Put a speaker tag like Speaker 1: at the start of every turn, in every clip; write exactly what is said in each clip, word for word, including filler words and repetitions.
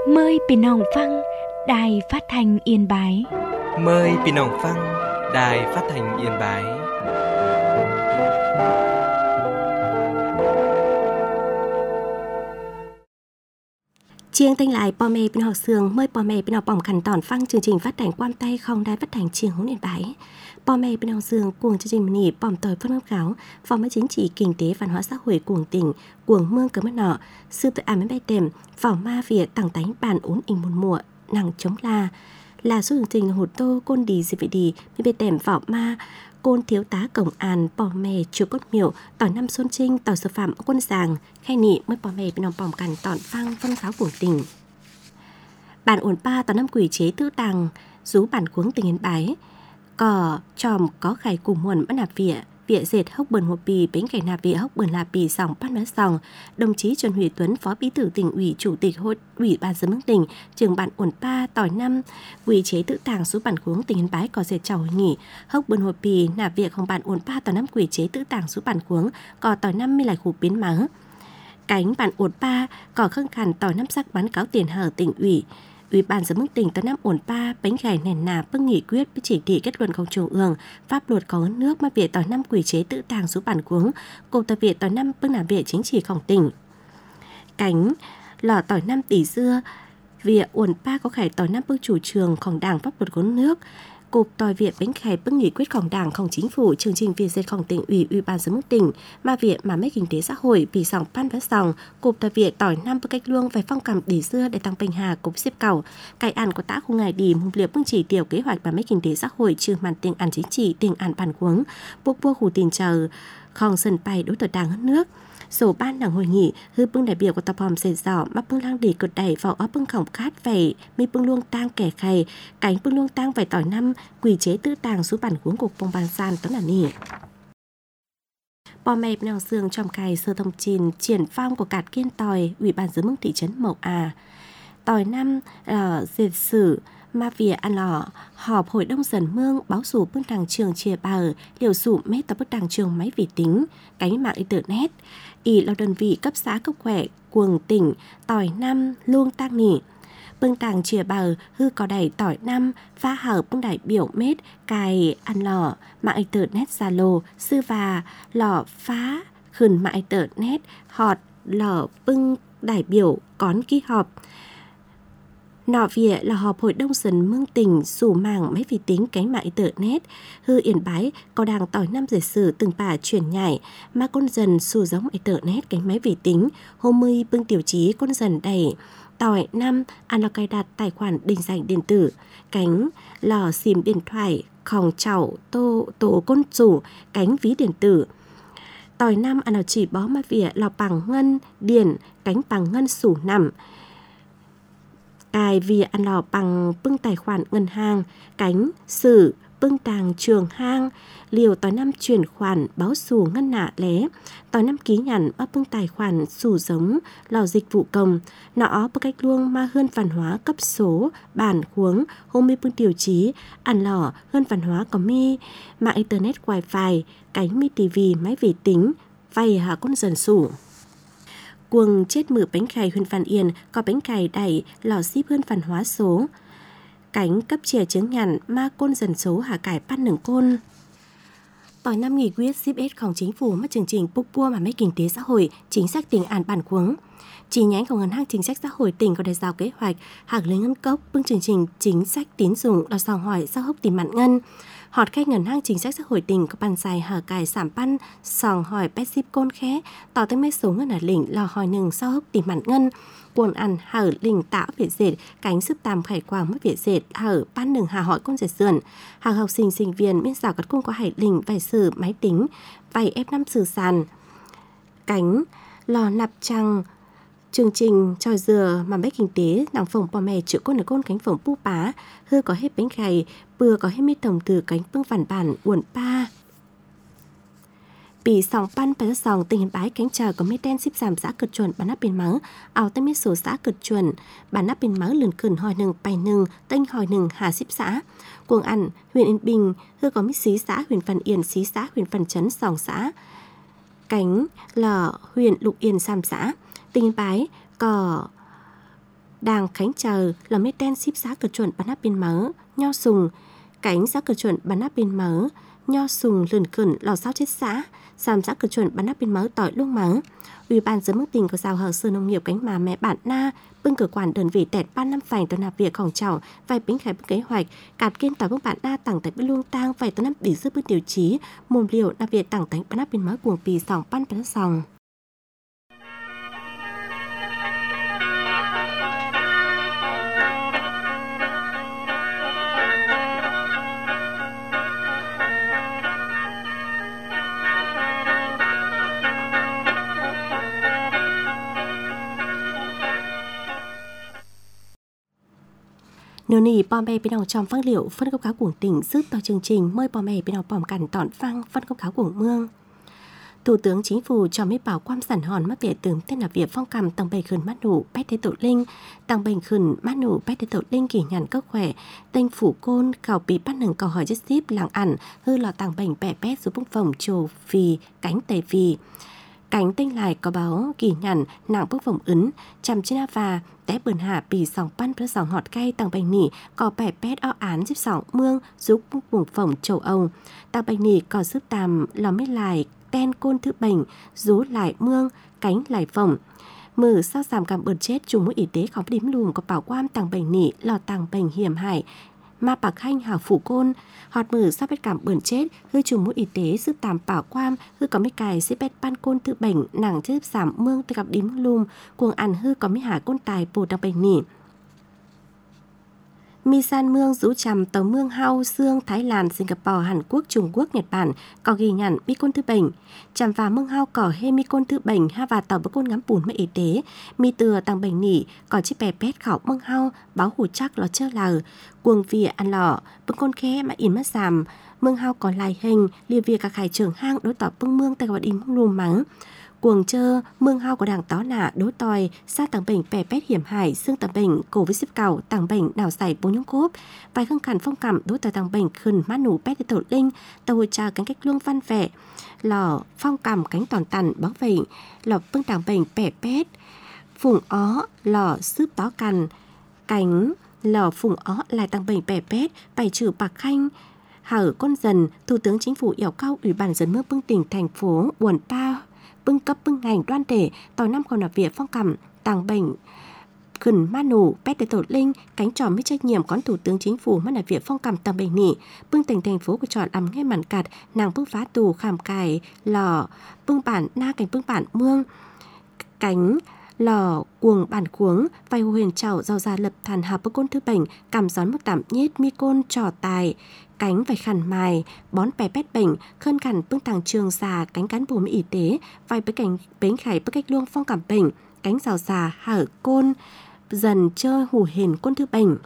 Speaker 1: Mờiพี่น้องฟังđài phát thanh Yên Bái.
Speaker 2: Mời พี่น้องฟัง Đài Phát thanh Yên Bái.
Speaker 3: Chiêng tinh lại bò mẹ bên học sường mời bò mẹ bên học bỏng khẩn tòn phăng chương trình phát thanh quan tay không đài phát thanh chiêng hướng Yên Bái. Bò mẹ bên học sường cuồng chương trình nỉ bỏng tỏi phân kháo phòng mới chính trị kinh tế văn hóa xã hội cuồng tỉnh cuồng mương cấm mất nọ sư tự ám bay đềm phòng ma việt tặng tánh bàn ún in một mùa nặng chống la là số chương trình hột tô côn đi gì vậy đi mới bay đềm phòng ma côn thiếu tá cổng an bò mẹ chùa cốt miểu tỏi năm xuân trinh tỏi sư phạm quân giàng khai nị mới bò mẹ bên học bỏng cằn tòn phăng phân kháo cuồng tỉnh bản ổn ba tỏi năm quỷ chế tư tàng rú bản cuống tỉnh Yên Bái cỏ tròm có khải cùng muộn bắt nạp vỉa vỉa dệt hốc bờn hộp bì bánh cải nạp vỉa hốc bờn lạp bì sòng bắt mé sòng đồng chí Trần Huy Tuấn phó bí thư tỉnh ủy chủ tịch hội ủy ban dân mức tỉnh trưởng bản ổn ba tỏi năm quy chế tự tàng số bản cuống tỉnh Yên Bái có dệt chào hội nghị hốc bờn hộp bì nạp vỉa không bản ổn ba tỏi năm quy chế tự tàng số bản cuống có tỏi năm mươi lại khu biến mắng cánh bản ổn ba có khương khàn tỏi năm sắc bán cáo tiền hở tỉnh ủy Ủy ban dân mức tỉnh tỏi năm ổn ba bánh gài nền nà bưng nghị quyết với chỉ thị kết luận không trung ương pháp luật có nước mà việc tỏi năm quy chế tự tàng số bản cuống cùng tỏi việc tỏi năm bưng làm việc chính trịของtỉnh cánh lò tỏi năm tỷ dưa việc ổn ba có khải tỏi năm bưng chủ trươngของđảng pháp luật của nước cục tỏi việc bánh khải bưng nghị quyếtของđảngของchính phủ chương trình việc dệtของtỉnh ủy ủy ban dân mức tỉnh mà việc mà mấy kinh tế xã hội bị sòng pan vét sòng cục tỏi việc tỏi năm bưng cách luông về phong cảm tỷ dưa để tăng bình hà cục xếp cầu cải ăn của tá khu ngày đi mục liệp bưng chỉ tiểu kế hoạch mà mấy kinh tế xã hội trừ màn tiền ăn chính trị tiền ăn bản cuống buộc vua khu tiền chờ không sân bay đối tượng đảng hơn nước sổ ban đảng hội nghị hư bưng đại biểu của tập hòm dệt dỏ mắc bưng lang đi cột đẩy vào ấp bưng khổng khát vẩy mi bưng luông tang kẻ khay cánh bưng luông tang vài tỏi năm quỷ chế tư tàng số bản cuống cục bông ban san đó là nỉ bò mẹ nào xương trong cài sơ thông trình triển phong của cạt kiên tỏi ủy ban dân mức thị trấn Mậu À tỏi năm ở dệt sử ma vỉa ăn lò họp hội đông dần mương báo sủ bưng đảng trường chìa bờ liều sủ mét tập bức đảng trường máy vi tính cánh mạng internet ỉ là đơn vị cấp xã cấp khỏe cuồng tỉnh tỏi năm luông tăng nỉ bưng tàng chìa bờ hư có đẩy tỏi năm pha hở bưng đại biểu mét cài ăn lò mạng internet Zalo sư và lò phá khẩn mạng internet họt lò bưng đại biểu cón ký họp nọ vỉa là họp hội đông dần mương tỉnh sủ màng máy vi tính cánh mạng internet hư Yên Bái có đảng tỏi năm dệt sử từng bà chuyển nhảy mà con dần sủ giống internet cánh máy vi tính hôm mươi bưng tiểu chí con dần đẩy tỏi năm ăn lò cài đặt tài khoản định danh điện tử cánh lò sim điện thoại khòng chảo tô tổ con chủ cánh ví điện tử tỏi năm ăn lò chỉ bó mà vỉa lò bằng ngân điền cánh bằng ngân sủ nằm cài vì ăn lò bằng bưng tài khoản ngân hàng cánh sử bưng tàng trường hang liều tỏi năm chuyển khoản báo sủ ngân nạ lé tỏi năm ký nhận bắt bưng tài khoản sủ giống lò dịch vụ công nọ bưng cách luông ma hơn văn hóa cấp số bản khuống hôm mi bưng tiêu chí ăn lò hơn văn hóa có mi mạng internet wifi cánh mi tivi máy vi tính vay hạ con dần sủ cuồng chết mử bánh cày huyện Văn Yên có bánh cày đẩy lò ship hơn văn hóa số cánh cấp chìa chứng nhận ma côn dần số hạ cải pan nửng côn tỏi năm nghị quyết ship Sของchính phủ mất chương trình bốc bua mà mấy kinh tế xã hội chính sách tỉnh an bản cuống chi nhánh của ngân hàng chính sách xã hội tỉnh có đề giao kế hoạch hạc lấy ngân cốc bưng chương trình chính sách tín dụng đào sòng hỏi sao hốc tìm mặn ngân họt khách ngân hàng chính sách xã hội tỉnh có bàn dài hở cài giảm pan sòng hỏi pet ship côn khé tỏ tới mấy số ngân ở lĩnh lò hỏi nừng sao hốc tìm mặn ngân quần ăn hở lĩnh tạo việt dệt cánh sức tàm khải quang mất việt dệt hở pan nừng hà hỏi con dệt sườn hàng học sinh sinh viên miễn giáo cắt cung có hải lĩnh vài sử máy tính vài ép năm sử sàn cánh lò nạp trăng chương trình tròi dừa mà mấy kinh tế đảng phòng bò mè chữa con ở con cánh phòng pu bá hư có hết bánh gầy bừa có hết mít tổng từ cánh bưng phản bản uẩn pa bị sòng pan phải sòng tình Yên Bái cánh chờ có mít đen ship giảm giá cực chuẩn bán nắp bên mắng ảo tới mít số xã cực chuẩn bán nắp bên mắng lườn khẩn hỏi nừng bài nừng tên hỏi nừng hà ship xã cuồng ăn huyện Yên Bình hư có mít xí xã huyện Văn Yên xí xã huyện Văn Chấn sòng xã cánh lò huyện Lục Yên Sam xã tỉnh Yên Bái có Đàng khánh chờ là mê ten ship giá cờ chuẩn bắn áp bên mở, nho sùng, cánh giá cờ chuẩn bắn áp bên mở, nho sùng lườn khẩn lò sao chết xã, giảm giá cờ chuẩn bắn áp bên mở tỏi luôn mở. Ủy ban giám mức tỉnh của giao hờ sư nông nghiệp cánh mà mẹ bạn na, bưng cơ quan đơn vị tẹt ba năm phành tàu nạp việcของchảo, vài bính khải bức kế hoạch, cạt kiên tỏi bức bạn na tặng tại bên luông tang vài tàu năm bị giúp bức điều chí, mồm liều nạp việc tặng tại bắn áp bên mở cuồng pì sòng pan bắn sòng. Nếu nì bò mẹ bên đầu trong phát liệu phân công cáo của tỉnh sức to chương trình mời bò mẹ bên đầu bòm cằn tọn phăng phân công cáo của mương. Thủ tướng Chính phủ cho mấy bảo quan sản hòn mắc địa tướng tên là việc phong cầm tăng bày khẩn mát nụ bách thế tổ linh tăng bày khẩn mát nụ bách thế tổ linh kỳ nhàn cấp khỏe tên phủ côn khảo bị bắt nâng cầu hỏi chất ship làng ẩn hư lò tăng bành bẻ bét xuống bốc phòng trồ vì cánh tề vì. Cánh tinh lại có báo kỳ nhằn nặng bức vòng ứng chằm trên a và té bườn hạ bì sòng pan với sòng họt cay tăng bành nỉ có bẻ pét o án giúp sòng mương giúp vùng phòng châu Âu tăng bành nỉ có giúp tàm lò mít lại ten côn thứ bành rú lại mương cánh lại phòng mử sao giảm cảm bờn chết chung mũi y tế khó đếm lùm có bảo quan tăng bành nỉ lò tăng bành hiểm hại mà bạc khanh hảo phủ côn họt mử sao bét cảm bẩn chết hư trùng mũi y tế sức tàm bảo quam hư có mấy cài xếp bét ban côn tự bệnh nàng chết giảm mương tự gặp đím lùm cuồng ăn hư có mấy hạ côn tài bồ đặc bệnh nỉ mi san mương rú chằm tàu mương hao xương Thái Lan Singapore Hàn Quốc Trung Quốc Nhật Bản có ghi nhận mi côn tư bệnh chằm và mương hao cỏ hê mi côn tư bệnh ha và tàu bữa côn ngắm bùn mấy y tế mi từa tăng bệnh nỉ có chiếc bè pét khảo mương hao báo hủ chắc lò chơ lờ cuồng vỉa ăn lọ bữa côn khe mà in mất giảm mương hao có lại hình lia vỉa các hải trưởng hang đối tỏ bưng mương tay gọi in lùm mắng cuồng chơ mương hao của đảng tó nạ đối tòi xa tàng bệnh bè pét hiểm hại xương tàng bệnh cổ với xếp cầu tàng bệnh đào xảy bốn nhung cốp vài khăn khăn phong cảm đối tòi tàng bệnh khẩn mát nụ pét tổ linh tàu hồi trà cánh cách luông văn vẻ lò phong cảm cánh toàn tàn báo vậy lò bưng tàng bệnh bè pét phùng ó lò sướp tó cằn cánh lò phùng ó lại tàng bệnh bè pét bày trừ bạc khanh hở con dần thủ tướng chính phủ yêu cầu ủy ban dân mương bưng tỉnh thành phố buồn ta bưng cấp bưng ngành đoan thể tàu năm còn là việc phong cầm tàng bệnh khẩn ma nổ pét để tổ linh cánh trò mới trách nhiệm con thủ tướng chính phủ mà là việc phong cầm tàng bệnh nỉ bưng tỉnh thành phố của chọn làm nghe màn cạt nàng bưng phá tù khảm cài lò bưng bản na cánh bưng bản mương cánh lò cuồng bản cuống vài hồ huyền trào rau ra lập thàn hợp bức côn thứ bệnh cảm gión mức tạm nhiết mi côn trò tài cánh vài khăn mài bón bè pét bệnh khơn khẩn bưng tàng trường già cánh cán bộ mỹ y tế vài bức cảnh bến khải bức cách luông phong cảm bệnh cánh rào già hở côn dần chơi hủ hền côn thứ bệnh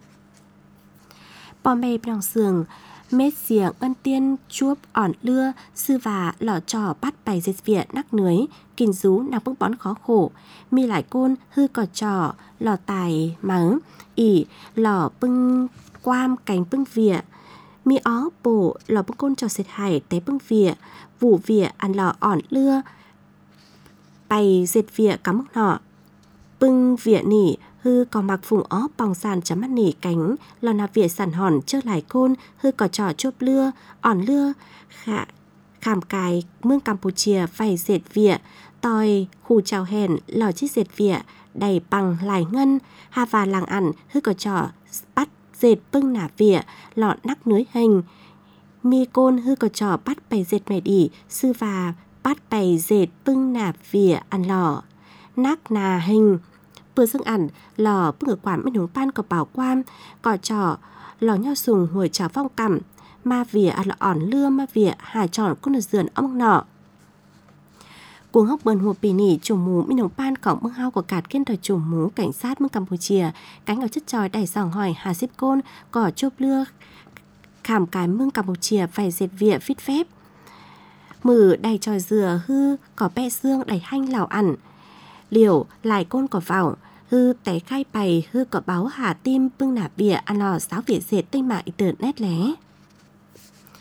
Speaker 3: bò mê bằng sườn mết xiềng ân tiên chuốc ỏn lưa sư và lò trò bắt bày dệt vỉa nắc nưới kinh rú nàng bưng bón khó khổ mi lại côn hư cò trò lò tài mắng ỉ lò bưng quam cánh bưng vỉa mi ó bổ lò bưng côn trò sệt hải té bưng vỉa vụ vỉa ăn lò ỏn lưa bày dệt vỉa cắm nọ bưng vỉa nỉ hư có mặc phùng ó bòng sàn chấm mắt nỉ cánh lò nạp vỉa sàn hòn chơ lại côn hư có trò chốp lưa ỏn lưa khả khảm cài mương Campuchia phải dệt vỉa tòi khu chào hèn lò chiếc dệt vỉa đầy bằng lại ngân ha và làng ẩn hư có trò bắt dệt bưng nả vỉa lọ nắc nưới hình mi côn hư có trò bắt bày dệt mẹ đỉ sư và bắt bày dệt bưng nả vỉa ăn lò nắc nà hình bữa dương ẩn lò bưng ở quản bên hướng pan có bảo quan có trò lò nho sùng hồi trào phong cằm ma vỉa ăn lò ỏn lưa ma vỉa hà tròn con ở dườn ông nọ cuồng hốc bờn hùa bì nỉ chủ mù bên hướng pan cổng mương hao của cạt kiên thời chủ mù cảnh sát mương Campuchia cánh ở chất tròi đẩy sòng hỏi hà xếp côn cỏ chốp lưa khảm cái mương Campuchia phải dệt vỉa phít phép mử đầy tròi dừa hư có bẹ xương đầy hanh lào ẩn liều lại côn có vào hư té khai bày hư có báo hà tim bưng nả vỉa ăn lò sáo vỉa dệt tinh mạng internet lé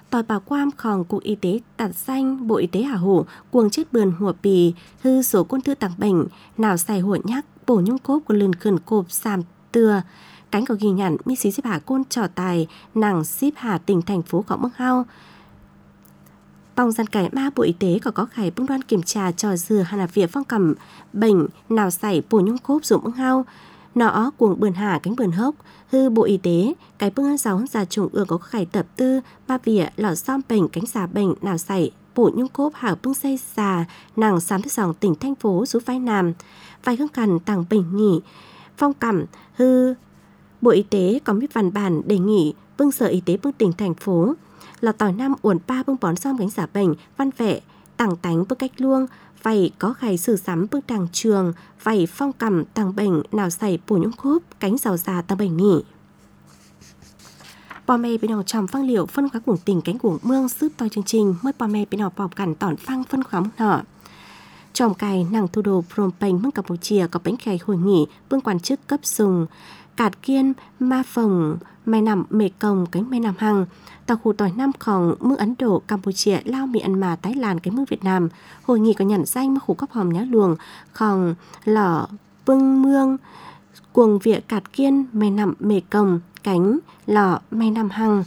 Speaker 3: tỏi bảo quam khòng Cục Y tế đặt danh Bộ Y tế Hà Hủ cuồng chết bườn hùa bì hư số quân thư tặng bệnh nào xài hủa nhắc bổ nhung cốp của lườn khẩn cộp sàm từa cánh có ghi nhận mi xí xếp hạ côn trò tài nàng xếp hạ tỉnh thành phố có mức hao bong gian cải ma Bộ Y tế có có khải bưng đoan kiểm tra trò dừa hà là việc phong cầm bệnh nào xảy bổ nhung cốp dụng mức hao nó cuồng bườn hạ cánh bườn hốc hư Bộ Y tế cái bưng ăn sáu già trùng ương có khải tập tư ba vỉa lọ xóm bệnh cánh xà bệnh nào xảy bổ nhung cốp hảo bưng xây già nàng sám thứ dòng tỉnh thành phố rú phái nam vai hương cằn tàng bệnh nghỉ phong cầm hư Bộ Y tế có biết văn bản đề nghị bưng Sở Y tế bưng tỉnh thành phố là tỏi năm uổng ba bưng bón xóm cánh giả bệnh văn vệ tàng tánh bưng cách luông phải có khải sử sắm bưng tàng trường phải phong cầm tàng bệnh nào xảy bổ nhung cốp cánh giàu già tàng bệnh nghỉ bò mê bên nào trầm phăng liệu phân khóa cuồng tình cánh cuồng mương giúp toi chương trình mới bò mê bên nào bọc cản tỏn phăng phân khóa mông nọ tròm cài nàng thu đồ Phnom Penh mương Campuchia có bánh khải hồi nghỉ bưng quan chức cấp sùng cạt kiên ma phồng mai nằm mê công cánh mai nằm hằng tàu khu tỏi năm khòng mương Ấn Độ Campuchia Lao Myanmar Thái Lan cánh mương Việt Nam hội nghị có nhận danh mương khu cấp hòm nhá luồng khòng lỏ bưng mương cuồng vịa cạt kiên mai nằm mê công cánh lọ mai năm hằng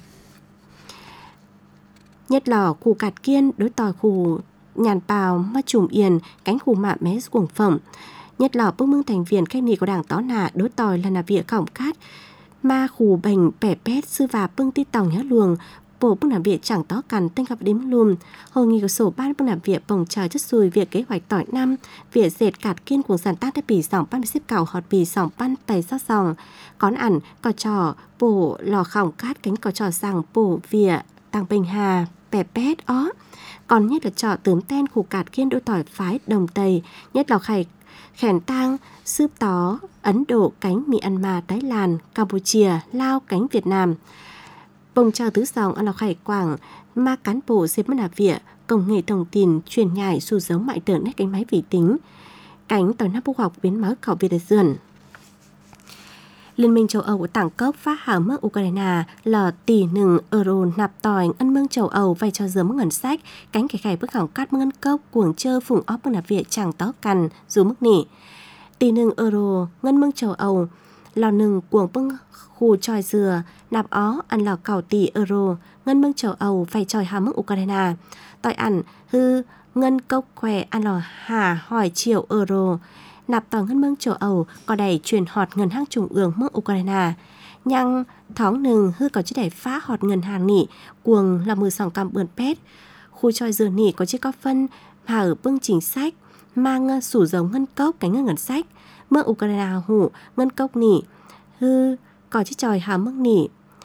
Speaker 3: nhất lò khu cạt kiên đối tỏi khu nhàn bào ma trùm yên cánh khu mạ mé cuồng phẩm nhất lò bưng mương thành viên cách nì của đảng tó nà đối tỏi là nà vịa khổng cát ma khu bành bẻ pét sư và bưng ti tòng nhá luồng bộ bưng làm việc chẳng tó cằn tên gặp đếm lùm hội nghị của sổ ban bưng làm việc bồng chờ chất xùi việc kế hoạch tỏi năm việc dệt cạt kiên cuồng sản tác đã bì sòng ban xếp cào họt bì sòng ban bày sát sòng cón ẩn cò trò bổ lò khỏng cát cánh cò trò rằng bổ vỉa tăng bình hà bẻ pét ó còn nhất là trò tướm ten khu cạt kiên đôi tỏi phái đồng tây nhất là khải khèn tang sướp tó Ấn Độ cánh Myanmar Thái Lan Campuchia Lao cánh Việt Nam bồng chờ tứ dòng ăn lọc khải quảng ma cán bộ xếp mất nạp vịa công nghệ thông tin truyền nhải xu giống mại tưởng nét cánh máy vi tính cánh tỏi nắp bốc học biến máu khảo Việt dườn Liên minh châu Âu của tảng cốc phá hảo mức Ukraine là tỷ nừng euro nạp tỏi ân mương châu Âu vai cho giờ mức ngân sách cánh kẻ khải bức hỏng cát mương ngân cốc cuồng chơ phùng óp mương nạp vịa chẳng tó cằn dù mức nỉ tỷ nừng euro ngân mương châu Âu lò nừng cuồng bưng khu tròi dừa nạp ó ăn lò cào tỷ euro ngân mương châu Âu phải tròi hàm mức Ukraine tỏi ẩn hư ngân cốc khỏe ăn lò hà hỏi triệu euro nạp tỏi ngân mương châu Âu có đẩy chuyển họt ngân hàng trung ương mức Ukraine nhăng thóng nừng hư có chiếc đẩy phá họt ngân hàng nỉ cuồng là mười sòng cam bươn pét khu tròi dừa nỉ có chiếc có phân mà ở bưng chính sách mang sủ giống ngân cốc cánh ngân ngân sách mức Ukraine hủ ngân cốc nỉ hư có chiếc tròi hàm mức nỉ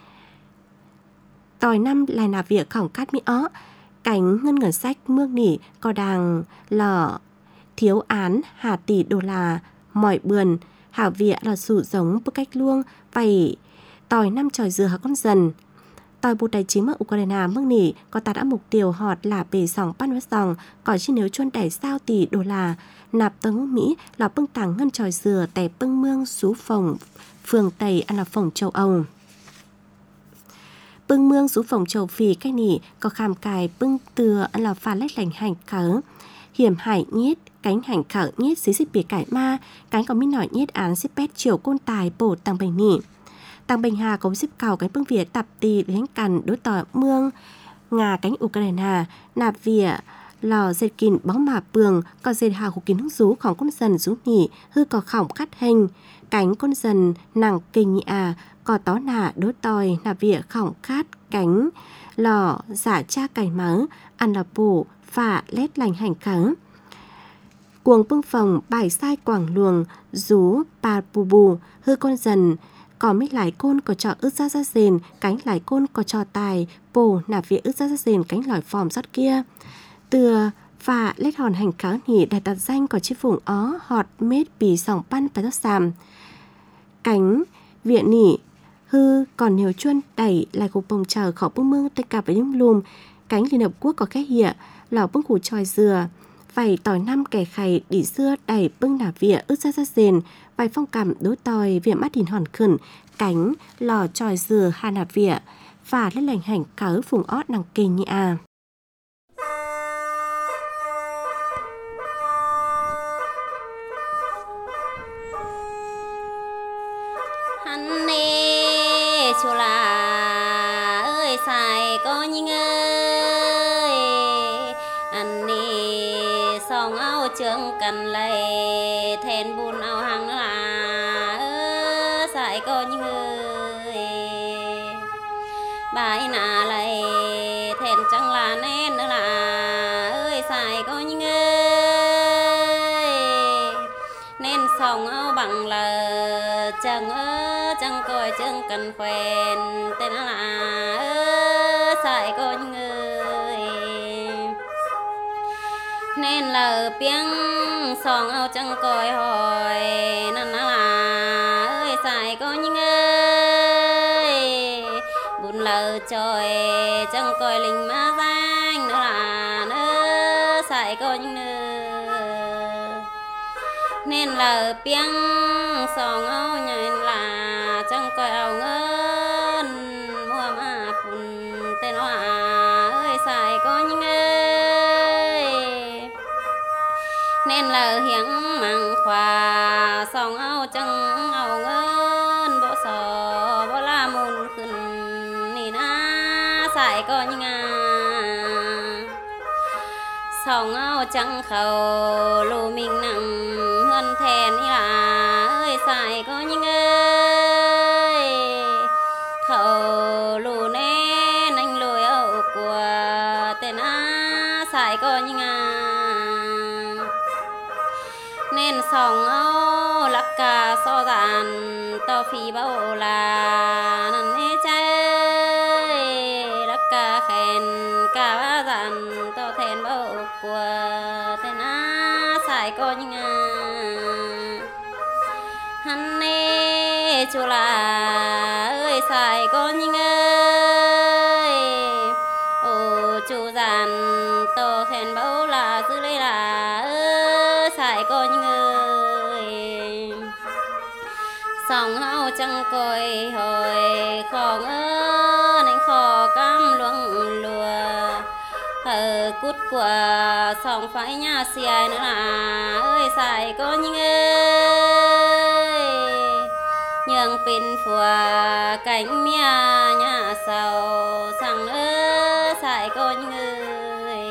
Speaker 3: tỏi năm lại nạp việc khỏng cát mỹ ó cánh ngân ngân sách mương nỉ có đàng lò thiếu án hà tỷ đô la mỏi bườn hảo vịa là sủ giống bức cách luông vậy tỏi năm tròi dừa hà con dần tỏi bộ tài chính ở Ukraine mức nỉ có ta đã mục tiêu họt là bề sòng pan với sòng có chi nếu chuôn đẩy sao tỷ đô la nạp tấn Mỹ là bưng tàng ngân tròi dừa tẻ bưng mương xú phòng phường Tây ăn là phòng châu Âu bưng mương xú phòng châu Phi cách nỉ có khám cài bưng từa ăn là phá lách lành hành cớ hiểm hải nhiết cánh hành khảo nhiết xí xích biệt cải ma cánh có mít nổi nhiết án xếp pét chiều côn tài bổ tăng bình nỉ tăng bình hà có xếp cầu cánh bưng vỉa tập tì đánh cằn đối tỏi mương ngà cánh Ukraine nạp vỉa lò dệt kín bóng mà bường có dệt hào của kín hút rúของcon dần rú nỉ hư có khỏng cắt hình cánh con dần nặng kinh nhị à có tó nà đối tỏi nạp vỉa khỏng cát cánh lò giả cha cải mắng ăn là bổ phả lét lành hành kháng cuồng bưng phòng bài sai quảng luồng rú pa bù bù hư con dần có mấy lái côn có trò ướt ra ra rền cánh lái côn có trò tài bổ nạp vỉa ướt ra ra rền cánh lỏi phòm rót kia từa phả lét hòn hành kháng nỉ đại đặt danh có chiếc vùng ó họt mết bì sòng pan và rót xàm cánh viện nỉ hư còn nhiều chuôn đẩy lại cục bồng chờ khó bưng mương tay cặp với những lùm cánh Liên Hợp Quốc có khét hiện lò bưng củ tròi dừa phải tỏi năm kẻ khày đỉ xưa đẩy bưng nà vỉa ướt ra ra rền vài phong cảm đối tỏi vỉa mắt đìn hòn khẩn cánh lò tròi dừa hà nà vỉa và lên lành hành cỡ phùng ót nàng kê nhị à.
Speaker 4: Hắn nê chùa là ơi xài có nhinh ơi anh nê song áo trương cần lầy thèn bùn áo hàng là ơi xài có nhinh ơi bài nà lầy thèn chẳng là nên nữa là ơi xài có nhinh ơi nên song áo bằng là chẳng ơ chẳng coi chẳng cần quen tên là ơ xài có người nên là tiếng song áo chẳng coi hỏi nên là ơi xài có những ơi buồn lờ trời chẳng coi linh má danh nữa là ơ xài có những nơi nên là tiếng song áo nhảy là chẳng coi áo ngân mua mà phun tên là ơi xài có những ơi nên là hiếng măng khoa song áo chẳng áo ngân bộ sò bộ la môn khẩn nì na xài có những à song áo chẳng khẩu lù mình nặng hơn thèn là ơi xài có những ơi khẩu lù nè anh lùi ẩu của tên á xài có những à nên song áo lắc cả so dàn to phi bao là năn hê chơi lắc cả khen cả ba dàn to thèn bao của tên á xài có những à hắn nê chùa là ơi xài có những ơi ô chú giàn to khen bao là dư lấy là ơi xài có những ơi song hao chẳng coi hồi khó ngơ nên khó cam luông lùa hờ cút của song phải nhà xìa nữa là ơi xài có những ơi nhường pin phùa cánh mía nhà sầu sang ơ xài có những người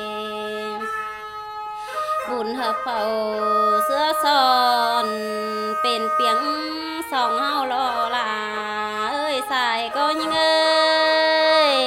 Speaker 4: bùn hợp khẩu sữa son pin tiếng song hao lo là ơi xài có những ơi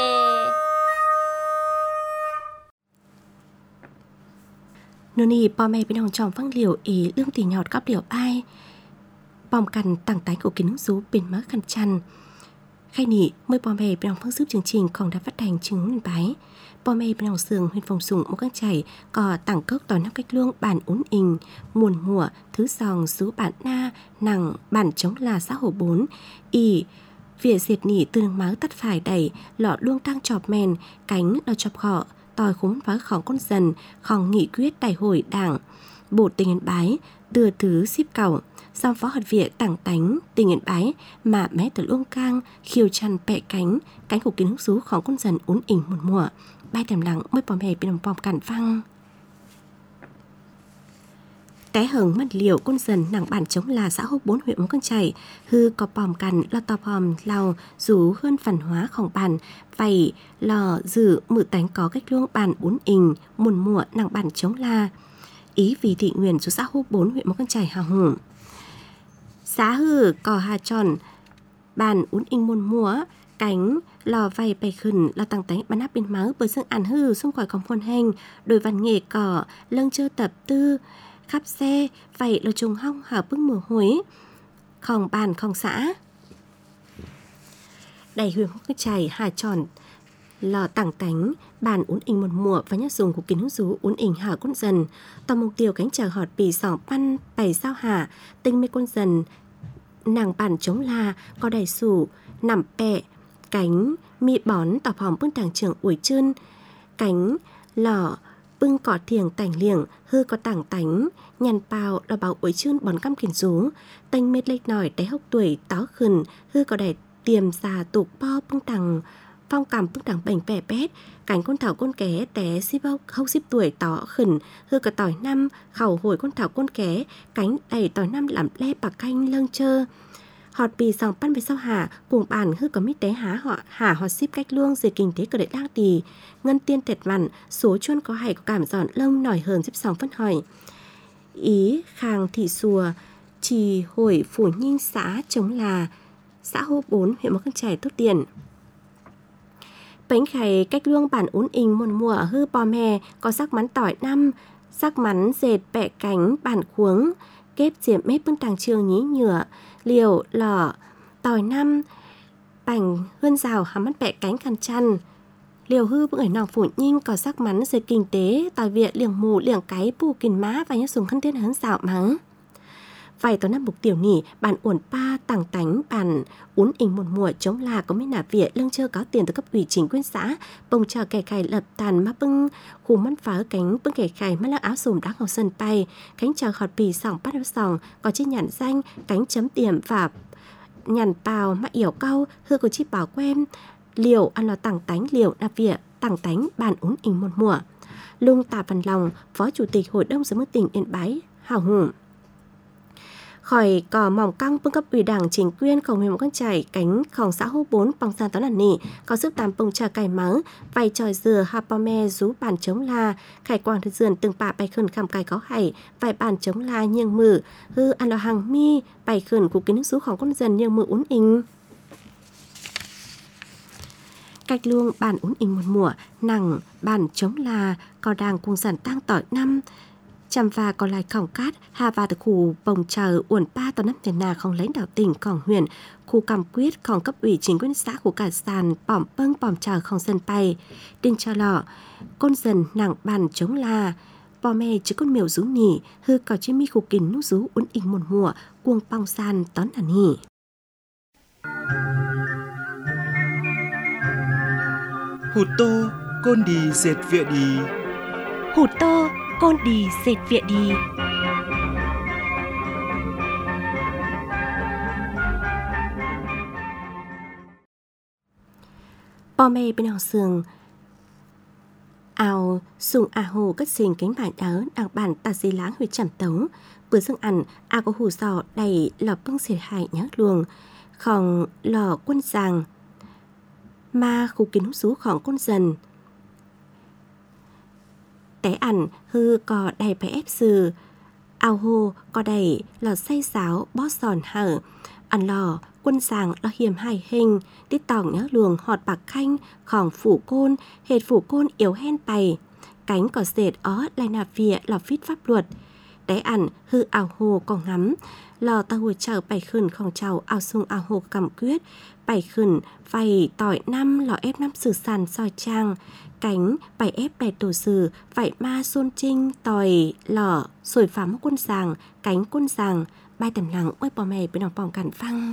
Speaker 3: nô nì bò mẹ bên hồng tròn văng liều ý lương tỉ nhọt cắp liều ai bòm cằn tàng tái của kiến rú bên má khăn chăn khai nị mới bò mẹ bên hồng phương giúp chương trình còn đã phát hành chứng lên bái bò mẹ bên hồng sườn huyên phòng sủng một các chảy cò tảng cốc tỏi năm cách luông bản ún ình muôn mùa thứ sòng xứ bản na nặng bản chống là xã hồ bốn y vỉa diệt nỉ từ đường máu tắt phải đẩy lọ luông tăng chọp mèn cánh đo chọp khọ tòi khốn phá khóng con dần khòng nghị quyết đại hội đảng bộ tình yên bái đưa thứ ship cẩu song phó hạt viện tảng tánh tình yên bái mà mé từ luông cang khiêu chăn bẹ cánh cánh của kiến húc rú khóng con dần uốn ỉnh một mùa bay thèm lặng mới bò mè bên đồng bòm cản văng té hừng mất liệu con dần nặng bản chống là xã húc bốn huyện móng con chảy hư có bòm cằn lo to bòm lao rú hơn phản hóa khổng bản vậy lò dự mự tánh có cách luông bản uốn ỉnh muôn mùa nặng bản chống là ý vì thị nguyện số xã húc bốn huyện móng con chảy hào hùng xã hư cò hà tròn bản uốn ỉnh muôn mùa cánh lò vay bày khẩn lo tăng tánh bắn áp bên máu bởi dương ăn hư xung khỏi còn phôn hành đôi văn nghề cỏ lâng chơ tập tư khắp xe vậy là trùng hong hở bức mùa hối khòng bàn khòng xã đầy huyền hốc chảy hà tròn lò tảng tánh bàn uốn ỉnh một mùa và nhất dùng của kiến hữu rú uốn ỉnh hở con dần tò mục tiêu cánh chờ họt bì sỏng pan bày sao hả tinh mê con dần nàng bàn chống la có đầy sủ nằm bẹ cánh mi bón tỏ hòm bưng tàng trưởng ủi chân cánh lò bưng cỏ thiềng tảnh liềng hư có tảng tánh nhàn bào đò bảo ủi chân bón căm kiền rú tanh mết lệch nổi đáy hốc tuổi tó khẩn hư có đầy tiềm già tục bo bưng tàng phong cầm bức đằng bành vẻ bét, cánh con thảo con ké té xíp hốc xíp tuổi tỏ khẩn, hư cả tỏi năm, khẩu hồi con thảo con ké, cánh đầy tỏi năm làm le bạc canh lâng chơ. Họt bì sòng pan về sau hà, cùng bản hư có mít té há họ hà họ xíp cách luông dệt kinh tế cờ đệ đang tì. Ngân tiên tẹt vặn, số chuôn có hay có cảm giòn lông nổi hờn xíp sòng phân hỏi. Ý khang thị xùa, trì hồi phủ nhinh xã chống là, xã hô bốn huyện Mộc Căng Chải tốt tiền. Bánh khay cách luông bản ún inh muôn mùa hư bò mè, có sắc mắn tỏi năm, sắc mắn dệt bẹ cánh bản khuống, kép diệm mép bưng tàng trường nhí nhựa, liều lỏ, tỏi năm, bành hươn rào hàm mắt bẹ cánh khăn chăn. Liều hư bưng ở nòng phủ nhinh có sắc mắn dệt kinh tế, tỏi viện liềng mù liềng cái bù kìn má và nhớ dùng khăn tiết hấn rào mắng. Vài tòa năm mục tiểu nỉ, bản uổng pa tàng tánh, bản ún inh một mùa chống là có mấy nả viện lương chơ cáo tiền từ cấp ủy chính quyền xã, bông chờ kẻ khải lập tàn má bưng, khu mắt phá cánh bưng kẻ khải mắt lăng áo sùm đá ngọc sân bay, cánh chờ khọt bì sòng bắt áo sòng, có chiếc nhãn danh, cánh chấm điểm và nhàn bào mắt yểu câu, hư có chiếc bảo quen, liều ăn lò tàng tánh liều nạp viện, tàng tánh bản ún inh một mùa. Lung Tạ Văn Lòng, Phó Chủ tịch Hội đồng Giám mục tỉnh Yên Bái, hào hùng. Khỏi cò mỏng căng bưng cấp ủy đảng chính quyền khổng huyện Mộc Căng Chải cánh khổng xã hô bốn bằng gian tón ẩn nỉ có sức tàm bông trà cải mắng vay tròi dừa hà bò me rú bàn chống la khải quang thực dườn từng bạ bài khẩn khăm cài có hải vài bàn chống la nghiêng mử hư ăn lò hàng mi bài khẩn của kính rú khổng con dần nghiêng mử ún inh cách luông bàn ún inh một mùa nặng bàn chống la có đang cùng giản tăng tỏi năm chăm và còn lại khổng cát hà và từ khu bồng chờ uẩn ba tòa năm việt nà không lãnh đạo tỉnh khổng huyện khu cầm quyết khổng cấp ủy chính quyền xã của cả sàn bỏm bâng bỏm chờ không dân bay đinh cho lọ con dần nặng bàn chống la bò mè chứ con miểu rú nỉ hư có chế mi khu kín nút rú uốn inh một mùa cuồng bong sàn tón là nỉ.
Speaker 5: Hụt tô con đi dệt viện đi
Speaker 1: Hụt tô con đi dệt viện đi.
Speaker 3: Bò mê bên hào sườn ào sùng à hồ cất xình cánh bản ớ đằng bản tà dì láng huyệt chảm tấu bữa dương ăn à có hù sò đầy lò bưng xệt hại nhớ luồng khòng lò quân giàng ma khu kín hút rú khòng con dần té ẩn hư có đầy phải ép sừ ao hô có đầy lò say sáo bó sòn hở ăn lò quân giàng lò hiểm hài hình tít tỏng nhớ luồng họt bạc khanh khòng phủ côn hệt phủ côn yếu hen bày cánh có dệt ó lại nạp vịa lò phít pháp luật té ẩn hư ao hồ có ngắm lò ta hồi chờ bảy khẩn khòng trào ao sung ao hồ cầm quyết bảy khẩn vầy tỏi năm lò ép năm sử sàn soi trang cánh bảy ép đầy tổ sử vảy ma xôn trinh tỏi lò sồi phám quân giàng cánh quân giàng bay tầm lặng ôi bò mè bên đồng bỏng cản phăng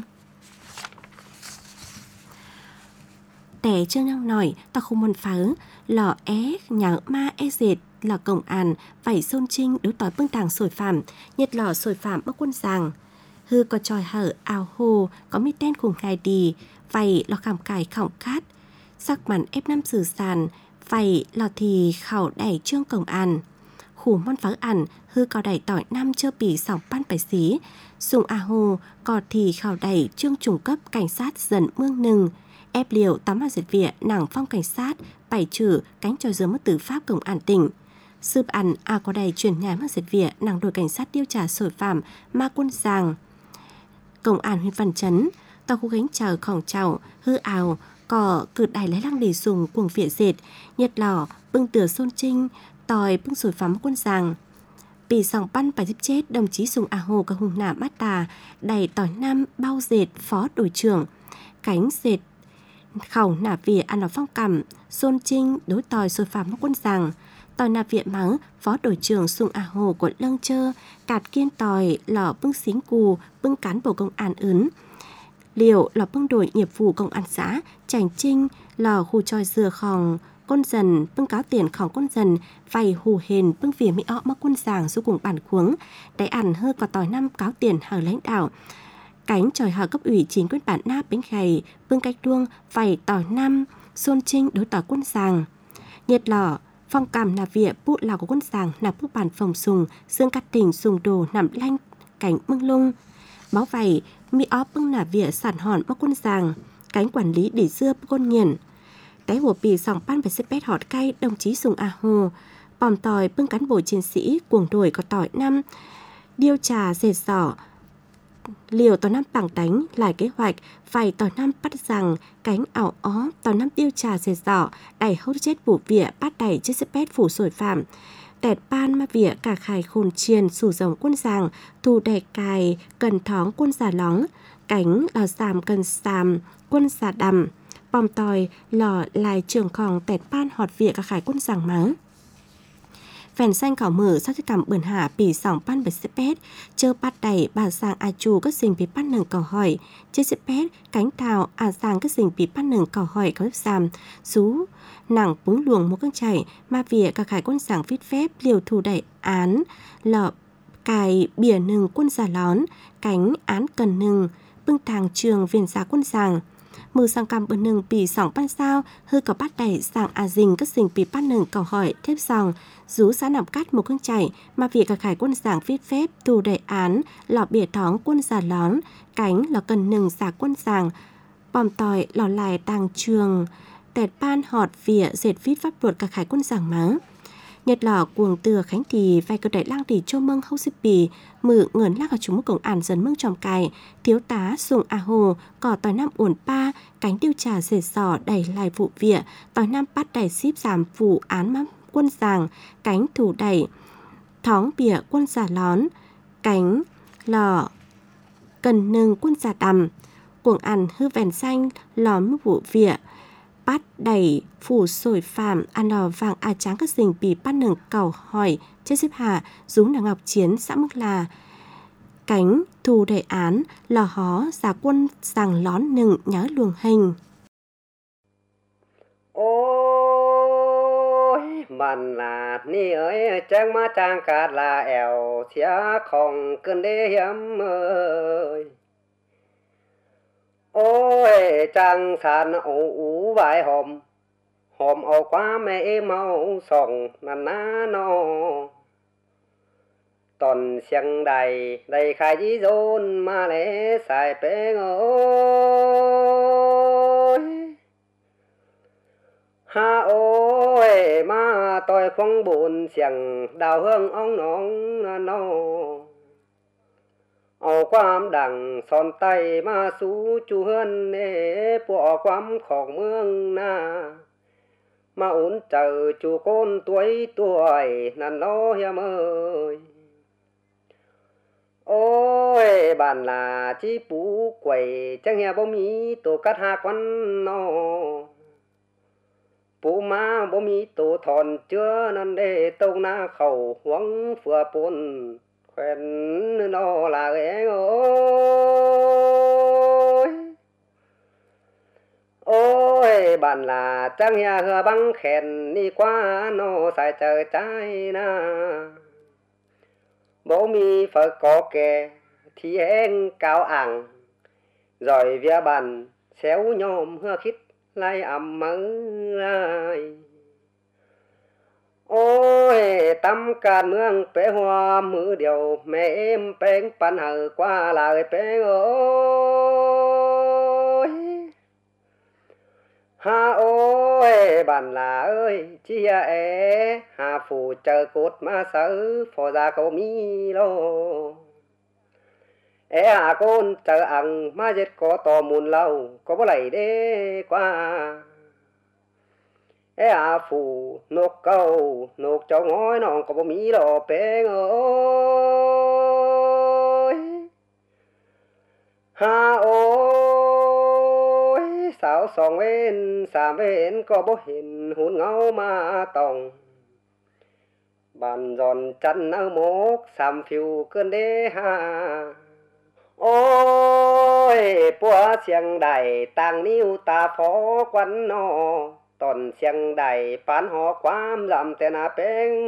Speaker 3: tẻ chưa năng nổi ta không muốn phá lò é nhà ma é dệt lò cổng àn vảy xôn trinh đối tỏi bưng tàng sồi phạm nhiệt lò sồi phạm bắc quân giàng hư có tròi hở ao hồ có mít đen cùng gai đi vảy lò khảm cải khỏng cát sắc màn ép năm sử sàn vảy lò thì khảo đẩy trương cổng àn khủ món phá ẩn hư có đẩy tỏi năm chơ bì sòng pan bài xí dùng a hồ có thì khảo đẩy trương trùng cấp cảnh sát dần mương nừng ép liều tắm vào diệt viện nàng phong cảnh sát bảy trừ cánh tròi dừa mất tử pháp cổng ản tỉnh sืp ăn a có đầy chuyển nhà mất diệt viện nàng đội cảnh sát điều trả sổi phạm ma quân giàng cổng ản huyện văn chấn tàu khu gánh chờ khổng trào hư ào cỏ cử đài lấy lăng để dùng cuồng viện dệt nhiệt lò bưng tửa xôn trinh tòi bưng sổi phạm quân giàng bị sòng pan phải giúp chết đồng chí dùng a hồ cả hùng nả bát tà đầy tỏi nam bao dệt phó đội trưởng cánh dệt khẩu nả vỉa ăn lò phong cẩm xôn trinh đối tòi sôi phạm quân giàng tòi nả vỉa mắng phó đội trưởng sùng a hồ của lâng chơ cạt kiên tòi lò bưng xính cù bưng cán bộ công an ướn liệu lò bưng đội nghiệp vụ công an xã chảnh trinh lò khu tròi dừa khòng con dần bưng cáo tiền khòng con dần vầy hù hền bưng vỉa mỹ ọ mắc quân giàng du cùng bản khuống đáy ẩn hơ có tòi năm cáo tiền hở lãnh đạo cánh tròi hở cấp ủy chính quyền bản na bến khầy bưng cách đuông vầy tỏi năm xôn trinh đối tỏi quân sàng. Nhiệt lò, phong cảm nà vịa bút lào của quân sàng nà bước bàn phòng sùng, xương cắt tỉnh sùng đồ nằm lanh cảnh mưng lung. Máu vầy, mi óp bưng nà vịa sản hòn bác quân sàng, cánh quản lý để dưa bác quân nghiền. Cái hồ bì sòng pan phải xếp bét họt cay đồng chí sùng a hồ. Bòm tỏi bưng cán bộ chiến sĩ cuồng đổi có tỏi năm, điêu trà dệt sỏ. Liều tỏi năm bảng đánh lại kế hoạch phải tỏi năm bắt rằng cánh ảo ó tỏi năm điêu trà dệt sỏ đẩy hốt chết vụ vỉa bắt đẩy chiếc xếp bét phủ sổi phạm. Tẹt ban ma vỉa cả khải khôn chiên sủ rồng quân giàng thù đẻ cài cần thóng quân già lóng cánh lò xàm cần xàm quân già đầm bòm tỏi lò lại trường khòng tẹt ban họt vỉa cả khải quân giàng mắng. Phèn xanh khảo mở sau thích cảm bẩn hạ bỉ sòng pan bật xếp bét chơ bắt đẩy bà sang a chu các sinh bị bắt nâng cầu hỏi trên xếp bét cánh thảo à sang các sinh bị bắt nâng cầu hỏi có xàm xú nặng búng luồng một căng chảy ma vỉa cả khải quân giảng viết phép liều thù đẩy án lọ cài bìa nừng quân già lón cánh án cần nừng bưng thàng trường viên giá quân giảng mưa sang cam bờ nừng bì sòng pan sao hư có bắt đẩy sang à dình các sinh bị bắt nừng cầu hỏi thép sòng rú xã nằm cắt một căng chảy mà việc cả khải quân giảng viết phép tù đại án lọ bìa thóng quân già lón cánh lọ cần nừng giả quân giảng bòm tỏi lọ lại tàng trường tẹt ban họt vỉa dệt viết pháp luật cả khải quân giảng mắng. Nhật lò cuồng từa khánh thì vài cơ đại lang thì chô mâng hâu xếp bì mự ngẩn lắc ở chúng cổng ản dần mâng tròm cài thiếu tá sùng a hồ cỏ tỏi năm uổng pa cánh tiêu trà dệt sỏ đẩy lại vụ vỉa tỏi năm bắt đẩy ship giảm vụ án mắm quân giàng cánh thủ đẩy thóng bìa quân già lón cánh lò cần nâng quân già đầm cuồng ản hư vèn xanh lóm vụ vỉa bắt đẩy phủ sổi phạm ăn lò vàng a tráng các sinh bị bắt nâng cầu hỏi chết xếp hạ dúng là ngọc chiến xã mức là cánh thù đại án lò hó giả quân sàng lón nừng nhớ luồng hình.
Speaker 6: Ôi bạn là ni ơi trang má trang cát là ẻo xía không cơn đê hiếm ơi. Ôi trang sàn ủ ủ vài hôm hôm ổ quá mẹ mau sòng nà ná nó toàn xiang đầy đầy khai dí dôn mà lẽ xài bế ơi ha ôi mà tôi không buồn xiang đào hương ong nóng nó ổ quam đằng son tay mà sú chu hơn nê bỏ quam khổng mương na mà ổn chờ chú con tuổi tuổi nàn lo hiểm ơi. Ôi bạn là chi bú quẩy chẳng hè bố mí tổ cắt hạ quán nó bố má bố mí tổ thòn chưa nên để tâu na khẩu hoang phừa bồn khuyên nó là ghé ơi. Ôi bạn là chẳng hè hừa băng khen đi qua nó xài chờ trái na bố mi phải có kè thì em cao ảng rồi vía bàn xéo nhôm hưa khít lại ẩm mơ lại. Ôi tâm can mương bé hoa mưa điều mẹ em bén pan hờ qua lại bé ơi ha ôi bạn là ơi chi ế hà phù chờ cốt mà sớ phò ra câu mi lô ế hà con chờ ăn mà giết có tò mùn lâu có bó lầy đế qua ế hà phù nộp câu nộp cho ngói non có bó mi lô bé ơi ha ôi sao song bên xàm bên có bố hình hôn ngâu mà tòng bàn giòn chân ở mốc xàm phiêu cơn đế ha. Ôi bùa xiang đầy tàng níu ta phó quán nó toàn xiang đầy bán họ quám làm tên à bên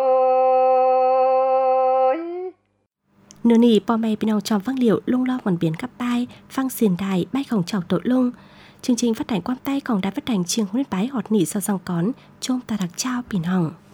Speaker 6: ơi.
Speaker 3: Nửa nỉ bò mè bên nào tròn vang liệu lung lo còn biến cắp bay phăng xiền đài bay khổng chọc tội lung chương trình phát thanh quang tayของđài phát thanh trường Hồn Yên Bái họt nỉ sau dòng cón chôm ta đặc trao biển hồng